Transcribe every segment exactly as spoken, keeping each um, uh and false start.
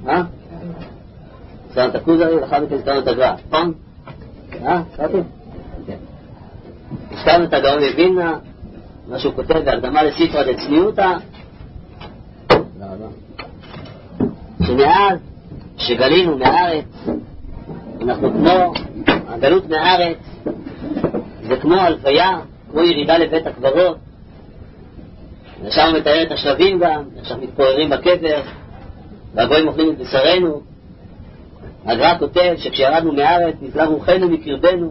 אה? סתם את הכוזרי, לאחר מכן סתם את הגר"א, נכון? אה? סתם? כן. סתם את הגאון מווילנה, מה שהוא כותב בהקדמה לספרא דצניעותא, שמאז שגלינו מהארץ, אנחנו כמו, הגלות מהארץ זה כמו הלוויה, כמו ירידה לבית הקברות. עכשיו מתאר את השלבים גם, עכשיו מתפוררים בקבר והגויים אוכלים את בשרנו. הגר"א כותב שכשירדנו מהארץ נפלא רוחנו מקרבנו,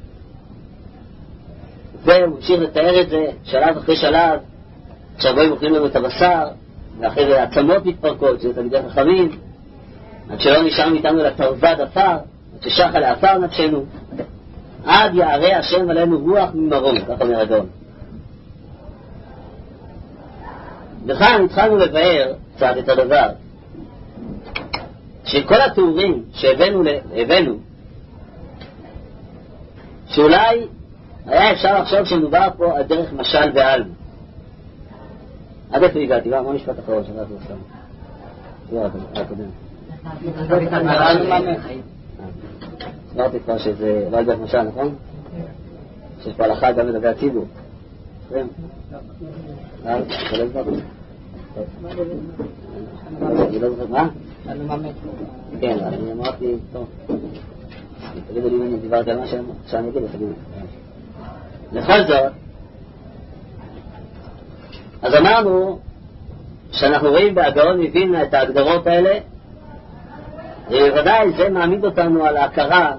והוא ממשיך לתאר את זה שלב אחרי שלב. שהגויים אוכלים לנו את הבשר, ואחרי זה העצמות מתפרקות, שזה תלמידי חכמים, עד שלא נשאר מאיתנו לתרווד עפר, עד ששחה לעפר נפשנו, עד יערה השם עלינו רוח ממרום, כך אומר הגאון. וכאן התחלנו לבאר קצת את הדבר, שכל התיאורים שהבאנו, הבאנו, שאולי היה אפשר לחשוב שמדובר פה על דרך משל ועלמא. עד איפה הגעתי? מה המשפט אחרון שמעתי בסתם? לא, הקודם. אמרתי כבר שזה לא על דרך משל, נכון? שיש פה הלכה גם לגבי הציבור. כן? לא, זה לא זוכר. אני לא זוכר, מה? כן, אני אמרתי, טוב. תגידו לי אם אני דיברתי על מה שאני אגיד, תגידו. לכל זאת, אז אמרנו שאנחנו רואים בהגאון מווילנה את ההגדרות האלה, ובוודאי זה מעמיד אותנו על ההכרה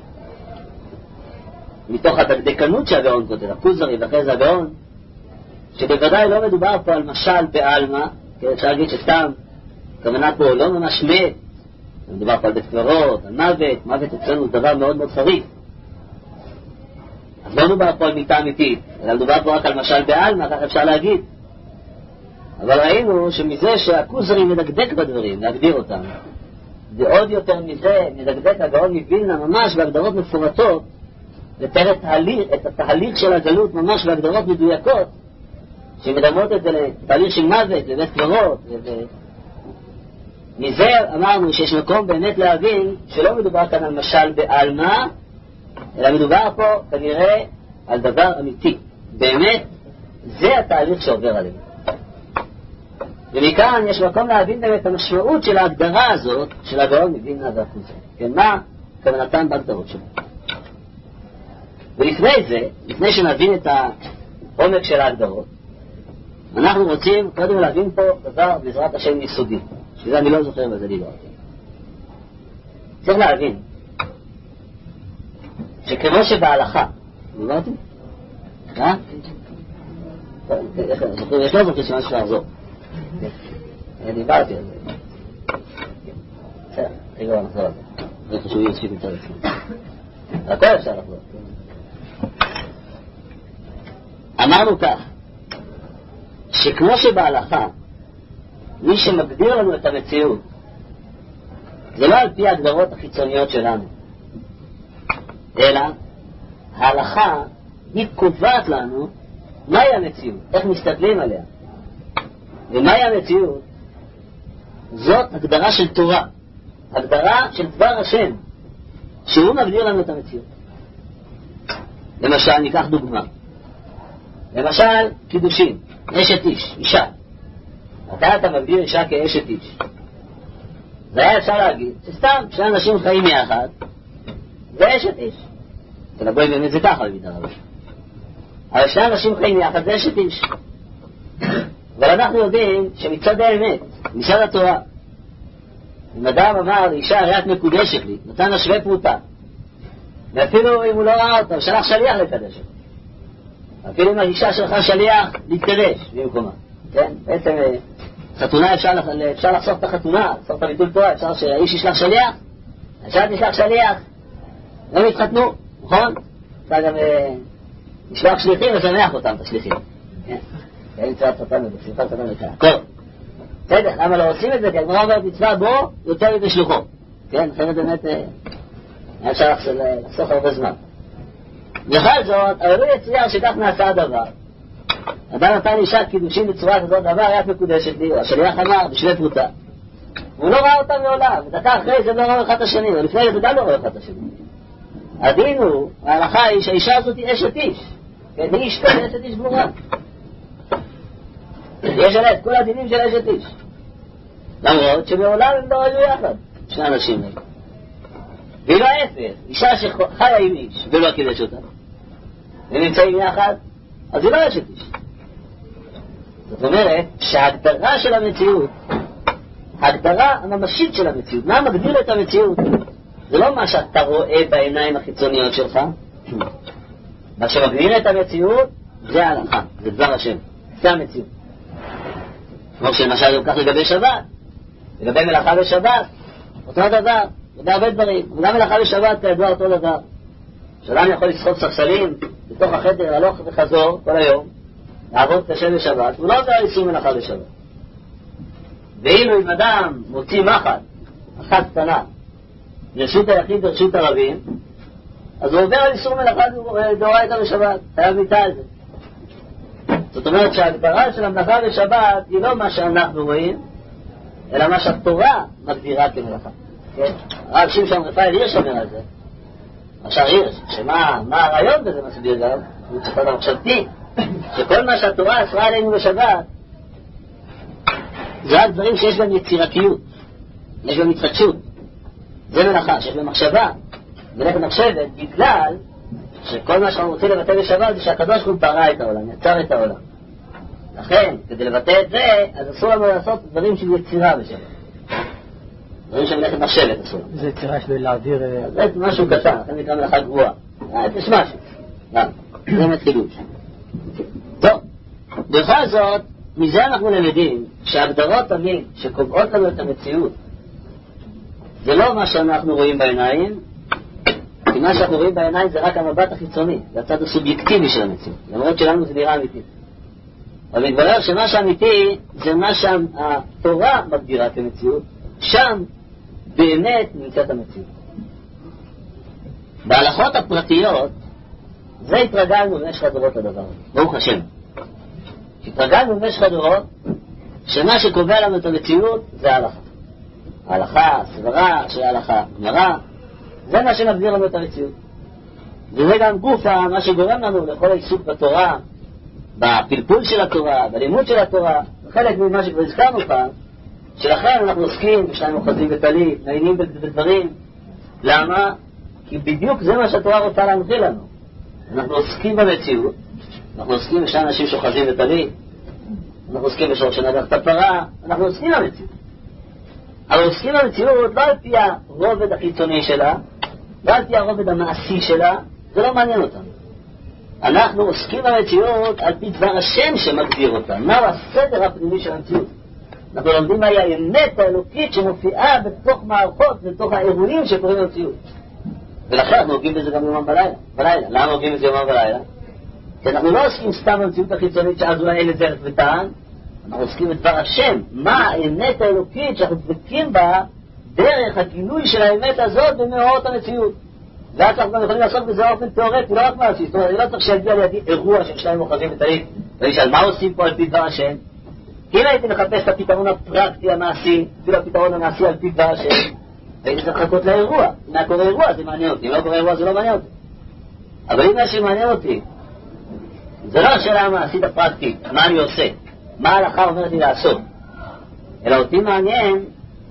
מתוך הדקדקנות שהגאון כותב, הכוזרי ואחרי זה הגאון, שבוודאי לא מדובר פה על משל בעלמא, כי אפשר להגיד שסתם כוונה פה לא ממש מת, מדובר פה על בית קברות, על מוות. מוות אצלנו זה דבר מאוד מאוד חריף, אז לא מדובר פה על מיטה אמיתית, אלא מדובר פה רק על משל בעלמא, כך אפשר להגיד. אבל ראינו שמזה שהכוזרי מדקדק בדברים, להגדיר אותם, ועוד יותר מזה מדקדק הגאון מווילנה ממש בהגדרות מפורטות, לתאר את התהליך, את התהליך של הגלות ממש בהגדרות מדויקות, שמדמות את זה לתהליך של מוות, לבית קברות. מזה אמרנו שיש מקום באמת להבין שלא מדובר כאן על משל בעלמא, אלא מדובר פה כנראה על דבר אמיתי. באמת זה התהליך שעובר עלינו. ומכאן יש מקום להבין באמת את המשמעות של ההגדרה הזאת של הגאון מווילנה והכוזרי. כן, מה כוונתם בהגדרות שלו. ולפני זה, לפני שנבין את העומק של ההגדרות, אנחנו רוצים קודם להבין פה דבר בעזרת השם יסודי, שזה אני לא זוכר בזה דיברתי. צריך להבין שכמו שבהלכה, דיברתי? אה? יש לא זוכר שמשהו לחזור. דיברתי על זה. בסדר, רגע נחזור על זה. זה חשוב יוסיף יותר עצמי. הכל אפשר לחזור. אמרנו כך, שכמו שבהלכה מי שמגדיר לנו את המציאות זה לא על פי ההגדרות החיצוניות שלנו, אלא ההלכה היא קובעת לנו מהי המציאות, איך מסתכלים עליה. ומהי המציאות? זאת הגדרה של תורה, הגדרה של דבר השם, שהוא מגדיר לנו את המציאות. למשל, ניקח דוגמה. למשל, קידושין, אשת איש, אישה. אתה אתה מגדיר אישה כאשת איש. זה היה אפשר להגיד שסתם שני אנשים חיים יחד, זה אשת איש. זה לבוא באמת זה ככה במידה רבה. אבל שני אנשים חיים יחד, זה אשת איש. אבל אנחנו יודעים שמצד האמת, מצד התורה, אם אדם אמר לאישה, הרי את מקודשת לי, נתן לה שווה פרוטה, ואפילו אם הוא לא ראה אותה, הוא שלח שליח לקדש אותה. אפילו אם האישה שלך שליח, להתקדש במקומה. כן? בעצם חתונה אפשר, אפשר לחסוך את החתונה, לחסוך את הביטול תורה, אפשר שהאיש ישלח שליח, האישה תשלח שליח, הם יתחתנו, נכון? אפשר גם לשלוח שליחים ושמח אותם, את השליחים. כן? אין מצוות חתן בזה, סליחה חתן בזה. טוב, בסדר, למה לא עושים את זה? כי הגמרא אומרת מצווה בו יותר מבשלוחו. כן, אחרת באמת היה אפשר לחסוך הרבה זמן. בכל זאת, אבל לא יצויר שכך נעשה הדבר. אדם נתן אישה קידושים בצורה כזאת דבר, היה מקודשת לי, או השליח אמר בשווה פרוטה. הוא לא ראה אותם מעולם, ודקה אחרי זה לא ראה אחד את השני, ולפני זה גם לא ראה אחד את השני. הדין הוא, ההלכה היא שהאישה הזאת היא אשת איש, כן, היא אשתו אשת איש גמורה. יש עליה את כל הדינים של אשת איש. למרות שמעולם הם לא היו יחד, שני אנשים האלה. ואילו ההפך, אישה שחיה עם איש ולא קידש אותה, הם נמצאים יחד, אז היא לא אשת איש. זאת אומרת שההגדרה של המציאות, ההגדרה הממשית של המציאות, מה מגדיר את המציאות? זה לא מה שאתה רואה בעיניים החיצוניות שלך. מה שמגדיר את המציאות זה ההלכה, זה דבר השם, זה המציאות. כמו שלמשל הוא כך לגבי שבת, לגבי מלאכה בשבת, אותו דבר, לגבי הרבה דברים, וגם מלאכה בשבת כידוע אותו דבר. שאדם יכול לסחוב ספסלים בתוך החדר, הלוך וחזור כל היום, לעבוד קשה בשבת, הוא לא עובר איסור מלאכה בשבת. ואילו אם אדם מוציא מחט, אחת קטנה, לרשות היחיד ברשות הרבים, אז הוא עובר על איסור מלאכה דאורייתא בשבת, חייב מיתה על זה. זאת אומרת שההגדרה של המלאכה בשבת היא לא מה שאנחנו רואים, אלא מה שהתורה מגדירה כמלאכה. כן? הרב שמשון רפאל הירש אומר על זה. עכשיו הירש, שמה מה הרעיון בזה מסביר גם, הוא צריך לדעת מחשבתי, שכל מה שהתורה אסרה עלינו בשבת, זה רק דברים שיש בהם יצירתיות, יש בהם התחדשות. זה מלאכה, שיש בהם מחשבה, ולכן מחשבת, בגלל שכל מה שאנחנו רוצים לבטא בשבת זה שהקדוש ברוך הוא ברא את העולם, יצר את העולם. לכן, כדי לבטא את זה, אז אסור לנו לעשות דברים של יצירה בשבת. דברים של מלאכת מחשבת אסור. זה יצירה שלי להעביר... זה משהו קטן, לכן נקרא מלאכה גבוהה. יש משהו. זה באמת חידוש. טוב, בכל זאת, מזה אנחנו למדים שההגדרות תמיד שקובעות לנו את המציאות זה לא מה שאנחנו רואים בעיניים, כי מה שאנחנו רואים בעיניים זה רק המבט החיצוני, זה הצד הסובייקטיבי של המציאות, למרות שלנו זה נראה אמיתי. אבל מתברר שמה שאמיתי זה מה שהתורה מגדירה כמציאות, שם באמת נמצאת המציאות. בהלכות הפרטיות זה התרגלנו במשך הדורות לדבר הזה, ברוך השם. התרגלנו במשך הדורות שמה שקובע לנו את המציאות זה ההלכה. ההלכה, הסברה של ההלכה, גמרא, זה מה שמגדיר לנו את המציאות. וזה גם גוף מה שגורם לנו לכל העיסוק בתורה, בפלפול של התורה, בלימוד של התורה, חלק ממה שכבר הזכרנו כאן, שלכן אנחנו עוסקים בשניים אוחזים בטלית, נעיינים בדברים. למה? כי בדיוק זה מה שהתורה רוצה להנחיל לנו. אנחנו עוסקים במציאות, אנחנו עוסקים בשני אנשים שאוחזים בטלית, אנחנו עוסקים בשור שנגח את הפרה, אנחנו עוסקים במציאות. אבל עוסקים במציאות לא על פי הרובד החיצוני שלה, לא על פי הרובד המעשי שלה, זה לא מעניין אותנו. אנחנו עוסקים במציאות על פי דבר השם שמגדיר אותה, מהו הסדר הפנימי של המציאות. אנחנו לומדים מהי האמת האלוקית שמופיעה בתוך מערכות, בתוך האירועים שקוראים במציאות. ולכן אנחנו עוגעים בזה גם יומם בלילה. בלילה. למה עוגעים בזה יומם בלילה? כי אנחנו לא עוסקים סתם במציאות החיצונית שאז אולי אין לזה ערך וטען, אנחנו עוסקים בדבר השם, מה האמת האלוקית שאנחנו דבקים בה דרך הגילוי של האמת הזאת במאורות המציאות. ואז אנחנו גם יכולים לעשות בזה אופן תיאורטי, לא רק מעשי. זאת אומרת, אני לא צריך שיגיע לידי אירוע של שניים אוחזים בטלית ואני שאל מה עושים פה על פי דבר השם. כי אם הייתי מחפש את הפתרון הפרקטי המעשי, אפילו הפתרון המעשי על פי דבר השם, והייתי צריך לחכות לאירוע. אם היה קורה אירוע זה מעניין אותי, אם לא קורה אירוע זה לא מעניין אותי. אבל אם מה שמעניין אותי זה לא השאלה המעשית הפרקטית, מה אני עושה, מה ההלכה אומרת לי לעשות, אלא אותי מעניין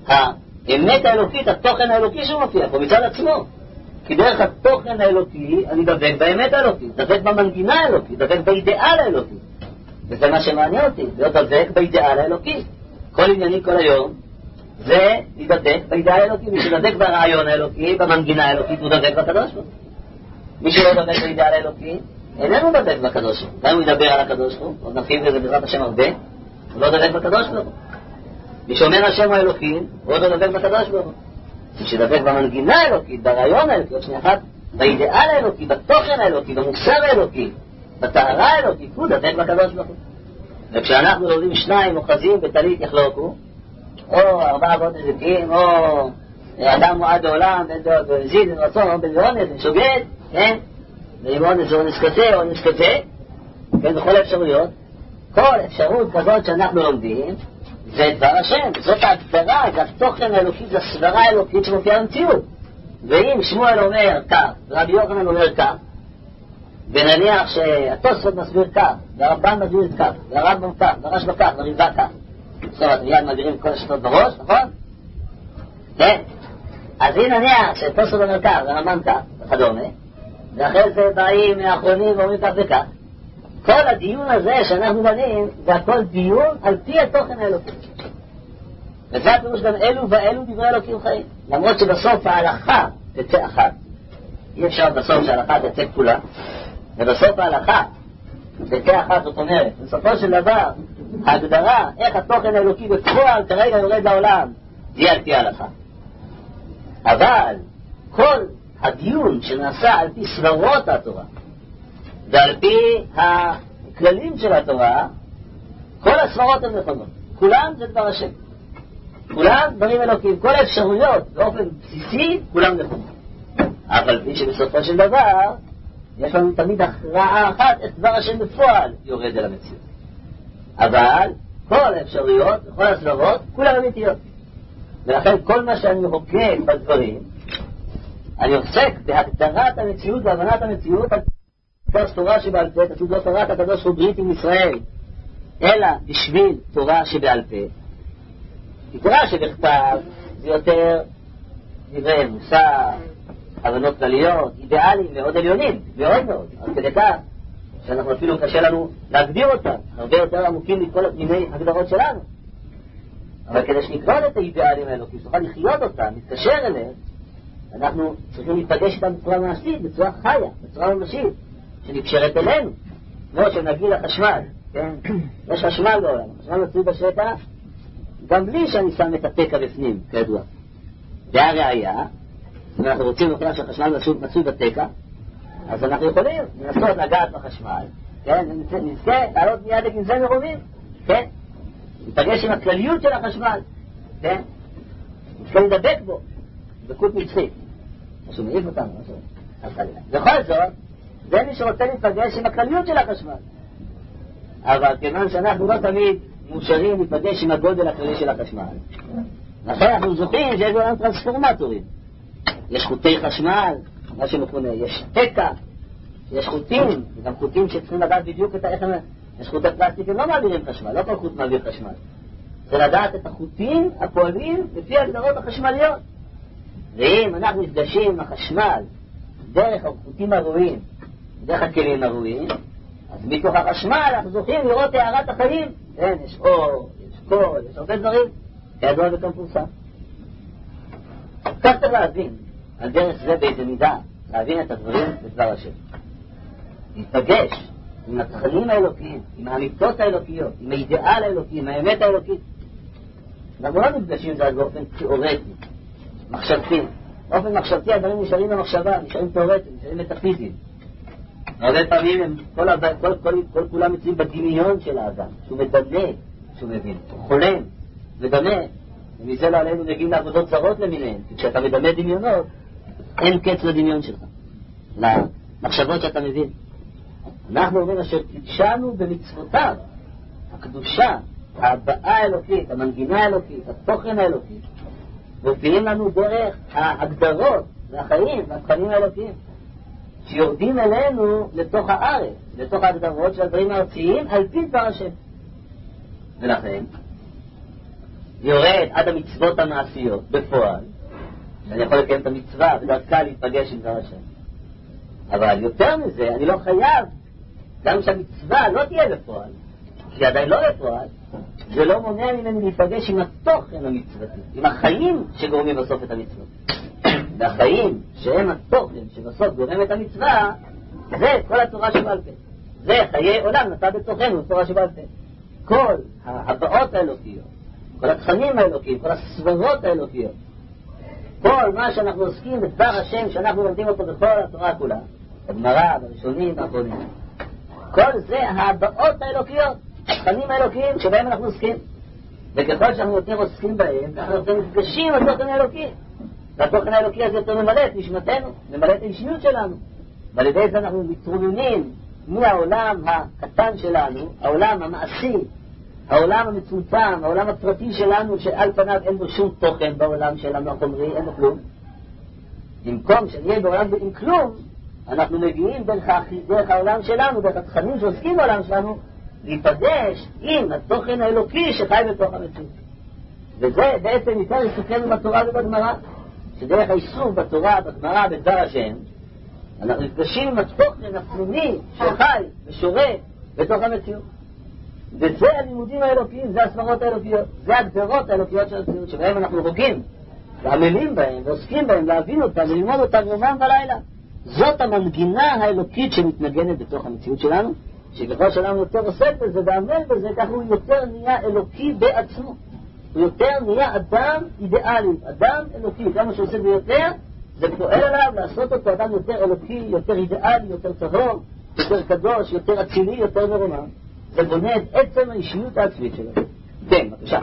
האמת האלוקית, התוכן האלוקי שמופיע פה מצד עצמו. כי דרך התוכן האלוקי אני דבק באמת האלוקית, דבק במנגינה האלוקית, דבק באידאל האלוקי. וזה מה שמעניין אותי, להיות דבק באידאל האלוקי. כל ענייני כל היום זה לדבק באידאל האלוקי. מי שדבק ברעיון האלוקי, במנגינה האלוקית, הוא דבק בקדוש ברוך הוא. מי שלא דבק באידאל האלוקי איננו דבק בקדוש ברוך הוא. גם הוא ידבר על הקדוש ברוך הוא, עוד נפעים בזה בעזרת השם הרבה, הוא לא דבק בקדוש ברוך הוא. מי שאומר השם האלוקים, הוא לא דבק בקדוש ברוך הוא. מי שדבק במנגינה האלוקית, ברעיון האלוקי, עוד שנייה אחת, באידאל האלוקי, בתוכן האלוקי, במוסר האלוקי, בטהרה האלוקית, הוא דבק בקדוש ברוך הוא. וכשאנחנו לומדים שניים אוחזים בטלית יחלוקו, או ארבעה אבות נזיקים, או אדם מועד לעולם, בן זיד, בן רצון, או בן אונס, בן שוגד, כן? ואם אונס או אונס כזה, או אונס כזה, כן, בכל האפשרויות, כל אפשרות כזאת שאנחנו לומדים, זה דבר השם, זאת ההגדרה, זה התוכן האלוקי, זה הסברה האלוקית שמופיעה במציאות. ואם שמואל אומר כך, ורבי יוחנן אומר כך, ונניח שהתוספות מסביר כך, והרמב"ם מסביר כך, והרמב"ם כך, והרשב"א כך, והריבה כך, בסוף אתם מיד מעבירים כל השיטות בראש, נכון? כן. אז אם נניח שהתוספות אומר כך, והרמב"ם כך, וכדומה, ואחרי זה באים האחרונים ואומרים כך וכך, כל הדיון הזה שאנחנו בנים, זה הכל דיון על פי התוכן האלוקי. וזה הפירוש גם אלו ואלו דברי אלוקים חיים. למרות שבסוף ההלכה תצא אחת, אי אפשר בסוף שההלכה תצא כפולה, ובסוף ההלכה תצא אחת, זאת אומרת, בסופו של דבר, ההגדרה, איך התוכן האלוקי בפועל כרגע יורד לעולם, זה על פי ההלכה. אבל כל הדיון שנעשה על פי סברות התורה, ועל פי הכללים של התורה, כל הסברות הן נכונות. כולם זה דבר השם. כולם דברים אלוקים. כל האפשרויות באופן בסיסי, כולם נכונים. אבל פי שבסופו של דבר, יש לנו תמיד הכרעה אחת, את דבר השם בפועל יורד אל המציאות. אבל כל האפשרויות, כל הסברות, כולם אמיתיות. ולכן כל מה שאני הוגה בדברים, אני עוסק בהגדרת המציאות והבנת המציאות, כל תורה שבעל פה, כתוב לא תורת הקדוש הוא ברית עם ישראל, אלא בשביל תורה שבעל פה. כי תורה שבכתב זה יותר דברי מוסר, הבנות כלליות, אידיאליים מאוד עליונים, מאוד מאוד, עד כדי כך שאנחנו אפילו קשה לנו להגדיר אותם, הרבה יותר עמוקים מכל הפנימי הגדרות שלנו. אבל כדי שנקרוד את האידיאלים האלו, כי שנוכל לחיות אותם, להתקשר אליהם, אנחנו צריכים להתפגש איתם בצורה מעשית, בצורה חיה, בצורה ממשית, שנקשרת אלינו. כמו שנגיד לחשמל, כן? יש חשמל בעולם, חשמל מצוי בשטח, גם בלי שאני שם את התקע בפנים, כידוע. והראיה, אם אנחנו רוצים לומר שהחשמל מצוי בתקע, אז אנחנו יכולים לנסות לגעת בחשמל, כן? נזכה לעלות מיד לגנזי מרובים, כן? נתפגש עם הכלליות של החשמל, כן? נזכה לדבק בו, דבקות מצחית. משהו מעיף אותנו, משהו... בכל זאת, זה מי שרוצה להתפגש עם הכלליות של החשמל. אבל כיוון שאנחנו לא תמיד מאושרים להתפגש עם הגודל הכללי של החשמל, לכן אנחנו זוכים שיש בעולם טרנספורמטורים. יש חוטי חשמל, מה שמכונה, יש תקע, יש חוטים, וגם חוטים שצריכים לדעת בדיוק את איך הם... יש חוטי פלסטיק, הם לא מעבירים חשמל, לא כל חוט מעביר חשמל. זה לדעת את החוטים הפועלים לפי הגדרות החשמליות. ואם אנחנו נפגשים עם החשמל דרך החוטים הראויים, דרך הכלים הראויים, אז מתוך החשמל אנחנו זוכים לראות הערת החיים. כן, יש אור, יש קול, יש הרבה דברים, כידוע וכמפורסם. כך צריך להבין, על דרך זה באיזה מידה, להבין את הדברים בדבר השם. להתפגש עם התכנים האלוקיים, עם האמיתות האלוקיות, עם האידיאל האלוקי, עם האמת האלוקית. אנחנו לא נפגשים זה באופן תיאורטי, מחשבתי. באופן מחשבתי הדברים נשארים במחשבה, נשארים תיאורטיים, נשארים מטאפיזיים. הרבה פעמים הם, כל, כל, כל, כל כולם מצויים בדמיון של האדם, שהוא מדמה, שהוא מבין, הוא חולם, מדמה, ומזה לא עלינו מגיעים לעבודות זרות למיניהן, כי כשאתה מדמה דמיונות, אין קץ לדמיון שלך, למחשבות שאתה מבין. אנחנו אומרים אשר קידשנו במצוותיו, הקדושה, ההבעה האלוקית, המנגינה האלוקית, התוכן האלוקי, מופיעים לנו דרך ההגדרות והחיים והתכנים האלוקיים, שיורדים אלינו לתוך הארץ, לתוך ההגדרות של הדברים הארציים, על פי דבר השם. ולכן, יורד עד המצוות המעשיות, בפועל, שאני יכול לקיים את המצווה, ודרכה להתפגש עם דבר השם. אבל יותר מזה, אני לא חייב, גם שהמצווה לא תהיה בפועל, כי עדיין לא בפועל, זה לא מונע ממני להיפגש עם התוכן המצוותי, עם החיים שגורמים בסוף את המצוות. והחיים שהם התוכן שבסוף גורם את המצווה, זה כל התורה שבעל פה. זה חיי עולם נטע בתוכנו, תורה שבעל פה. כל ההבאות האלוקיות, כל התכנים האלוקיים, כל הסברות האלוקיות, כל מה שאנחנו עוסקים בדבר השם שאנחנו לומדים אותו בכל התורה כולה, בגמרא, בראשונים, באחרונים, כל זה ההבאות האלוקיות, התכנים האלוקיים שבהם אנחנו עוסקים. וככל שאנחנו יותר עוסקים בהם, אנחנו יותר מפגשים בתוכן האלוקי. והתוכן האלוקי הזה יותר ממלא את נשמתנו, ממלא את האישיות שלנו. ועל ידי זה אנחנו מתרוממים מהעולם הקטן שלנו, העולם המעשי, העולם המצומצם, העולם הפרטי שלנו, שעל פניו אין בו שום תוכן בעולם שלנו החומרי, אין בו כלום. במקום שנהיה בעולם עם כלום, אנחנו מגיעים דרך, דרך העולם שלנו, דרך התכנים שעוסקים בעולם שלנו, להיפגש עם התוכן האלוקי שחי בתוך המציאות. וזה בעצם יותר עיסוקנו בתורה ובגמרא, שדרך העיסוק בתורה, בגמרא, בדבר השם, אנחנו נפגשים עם התוכן הפנימי שחי ושורה בתוך המציאות. וזה הלימודים האלוקיים, זה הסברות האלוקיות, זה הגדרות האלוקיות של המציאות, שבהם אנחנו רוגים, ועמלים בהם, ועוסקים בהם, להבין אותם, וללמוד אותם יומם ולילה. זאת המנגינה האלוקית שמתנגנת בתוך המציאות שלנו, שככל שלנו יותר עוסק בזה ועמל בזה, כך הוא יותר נהיה אלוקי בעצמו. הוא יותר נהיה אדם אידיאלי, אדם אלוקי. כמה שעושה ביותר, זה פועל עליו לעשות אותו אדם יותר אלוקי, יותר אידיאלי, יותר טהור, יותר קדוש, יותר אצילי, יותר מרומם. זה בונה את עצם האישיות העצמית שלו. כן, בבקשה.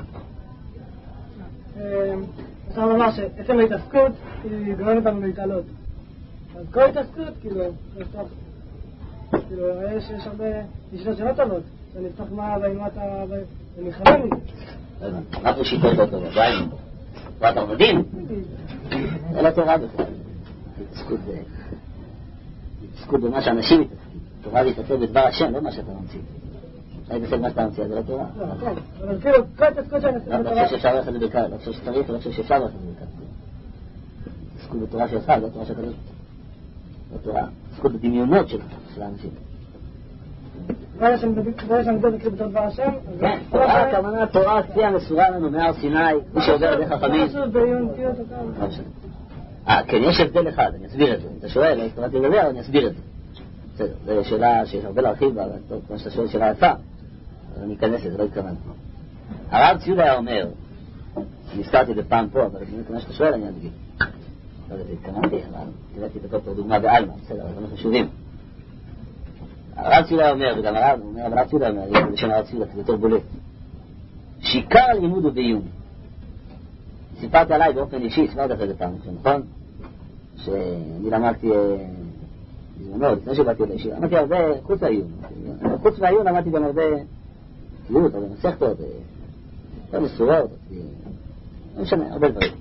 אפשר לומר שעצם ההתעסקות היא גורמת אותנו להתעלות. אז כל התעסקות, כאילו, כאילו, יש הרבה אישות שלא טובות, שנפתח מה ואימתה ונלחמים. רק לשיטות לא טובות, לא היינו. ואתה מדהים? זה לא תורה בכלל. התעסקות זה... התעסקות במה שאנשים מתעסקים. תורה להתעסק בדבר השם, לא מה שאתה ממציא. אני מתעסק מה שאתה ממציא, זה לא תורה. לא, כן. אבל כאילו, כל התעסקות שאני מתעסק בתורה... לא חושב שאפשר ללכת את זה בקר, לא חושב שצריך, לא חושב שאפשר ללכת את זה בקר. התעסקות בתורה שלך, לא תורה שקדוש. לא תורה. התעסקות בדמיונות של האנשים. ברגע שאני מדבר בקריב בתור דבר השם... כן, תורה, הכוונה, תורה תהיה מסורה לנו מהר סיני, מי שעובר את דרך חכמים. אה, כן, יש הבדל אחד, אני אסביר את זה. אתה שואל, אני קראתי לדבר, אני אסביר את זה. בסדר, זו שאלה שיש הרבה להרחיב בה, טוב, כמו שאתה שואל שאלה יפה, אז אני אכנס לזה, לא אתכוון. הרב ציודה היה אומר, אני הזכרתי את זה פעם פה, אבל כמו שאתה שואל אני אדגיל. לא יודע, התכוונתי, אבל תראיתי את אותו דוגמה בעלמא, בסדר, אבל זה חשובים. הרב ציודה אומר, וגם הרב אומר, אבל הרב ציודה אומר, יש בשם הרב ציודה, זה יותר בולט. שעיקר הלימוד הוא בעיון. סיפרתי עליי באופן אישי, סיפרתי אחרי זה פעם, נכון? שאני למדתי בזמנו, לפני שבאתי לאישי, למדתי הרבה חוץ מהעיון. חוץ מהעיון למדתי גם הרבה צביעות, הרבה מסכתות, הרבה מסורות, לא משנה, הרבה דברים.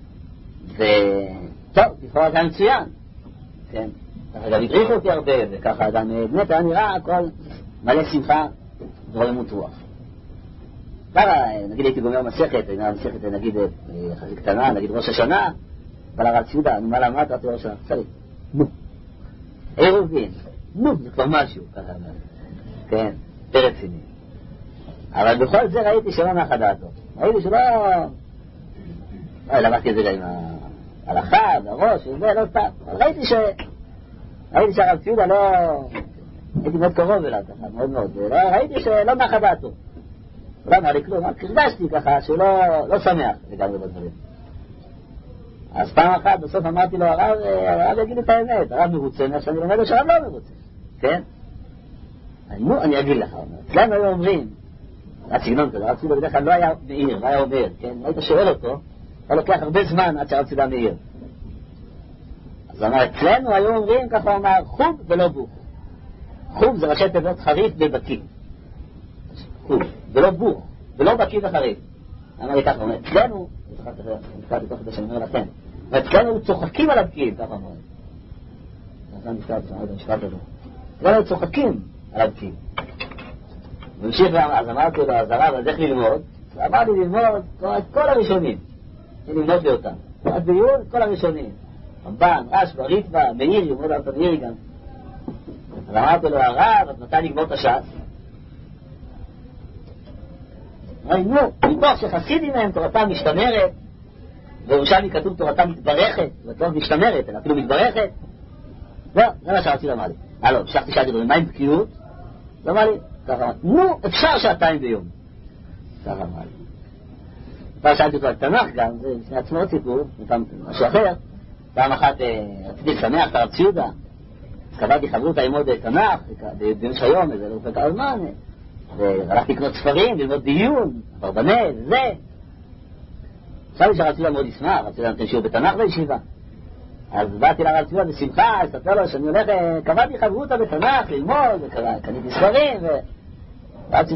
וטוב, לכאורה זה היה מצוין, כן? ככה גם הדריכו אותי הרבה, וככה אדם באמת היה נראה הכל מלא שמחה ורוממות רוח. ככה, נגיד הייתי גומר מסכת, מסכת נגיד חזי קטנה, נגיד ראש השנה, אבל הרב ציודה, נו מה למדת? אמרתי ראש השנה, צריך, נו, עירובין, נו, זה כבר משהו, ככה, כן, ברציני. אבל בכל זה ראיתי שלא נחה דעתו, ראיתי שלא, למדתי את זה גם עם ההלכה, והראש, וזה, לא סתם, אבל ראיתי ש... ראיתי שהרב ציודה לא... הייתי מאוד קרוב אליו ככה, מאוד מאוד, ראיתי שלא נחה דעתו. לא אמר לי כלום, רק הרגשתי ככה שהוא לא שמח לגמרי בדברים. אז פעם אחת בסוף אמרתי לו, הרב, הרב יגיד את האמת, הרב מרוצה, שאני לומד לו שהרב לא מרוצה, כן? נו, אני אגיד לך, אצלנו היו אומרים, הסגנון כזה, הרב ציודה בדרך כלל לא היה מאיר, לא היה אומר, כן? היית שואל אותו, היה לוקח הרבה זמן עד שהרב ציודה מאיר. אז הוא אמר, אצלנו היו אומרים, ככה הוא אמר, חוב ולא בוך. חוב זה ראשי תיבות חריף ובקיא. חוב, ולא בוך, ולא בקיא וחריף. אמר לי ככה, הוא אומר, אצלנו, נזכרתי תוך כדי שאני אומר לכם, ואצלנו צוחקים על הבקיאים, ככה אומר. אז אני נזכרתי, אני יודע, משפט הזה. אצלנו צוחקים על הבקיאים. ומשיך, אז אמרתי לו, אז הרב, אז איך ללמוד? אמר לי ללמוד את כל הראשונים. אני ללמוד לי אותם. אז ביון, כל הראשונים. רמב"ן, רשב"א, ריטב"א, מאיר, ללמוד על מאיר גם. אז אמרתי לו, הרב, אז מתי נגמור את הש"ס? אמרתי, נו, מתוך שחסידים מהם תורתם משתמרת, וירושלמי כתוב תורתם מתברכת, זאת לא משתמרת, אלא אפילו מתברכת. לא, זה מה שרציתי לומר לי. הלו, המשכתי שאלתי לו, מה עם בקיאות? לא אמר לי, ככה אמרתי, נו, אפשר שעתיים ביום. ככה אמר לי. פעם שאלתי אותו על תנ"ך גם, זה לפני עצמו סיפור, משהו אחר. פעם אחת רציתי לשמח את הרב ציודה, אז קבעתי חברותא ללמוד תנ"ך, במשך היום, איזה לא פרק על זמן, והלכתי לקנות ספרים, ללמוד דיון, ברבנה, וזה. חשבתי שהרב ציודה מאוד ישמח, הרב ציודה נותן שיעור בתנ"ך בישיבה. אז באתי לרב ציודה בשמחה, אספר לו שאני הולך, קבעתי חברותא בתנ"ך ללמוד, קניתי ספרים, ו...